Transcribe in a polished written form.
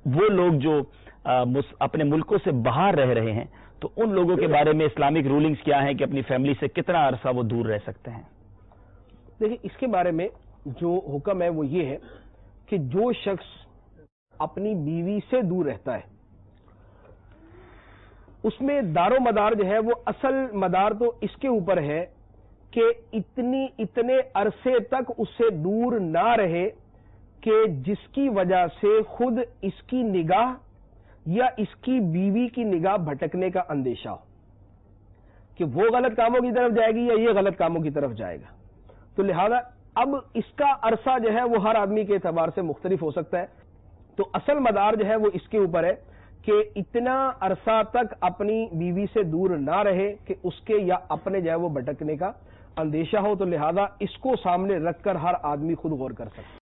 وہ لوگ جو اپنے ملکوں سے باہر رہ رہے ہیں تو ان لوگوں کے بارے میں اسلامک رولنگز کیا ہیں کہ اپنی فیملی سے کتنا عرصہ وہ دور رہ سکتے ہیں؟ دیکھیں اس کے بارے میں جو حکم ہے وہ یہ ہے کہ جو شخص اپنی بیوی سے دور رہتا ہے اس میں دار و مدار جو ہے وہ اصل مدار تو اس کے اوپر ہے کہ اتنے عرصے تک اس سے دور نہ رہے کہ جس کی وجہ سے خود اس کی نگاہ یا اس کی بیوی کی نگاہ بھٹکنے کا اندیشہ ہو کہ وہ غلط کاموں کی طرف جائے گی یا یہ غلط کاموں کی طرف جائے گا. تو لہذا اب اس کا عرصہ جو ہے وہ ہر آدمی کے اعتبار سے مختلف ہو سکتا ہے. تو اصل مدار جو ہے وہ اس کے اوپر ہے کہ اتنا عرصہ تک اپنی بیوی سے دور نہ رہے کہ اس کے یا اپنے جو ہے وہ بھٹکنے کا اندیشہ ہو. تو لہذا اس کو سامنے رکھ کر ہر آدمی خود غور کر سکتا ہے.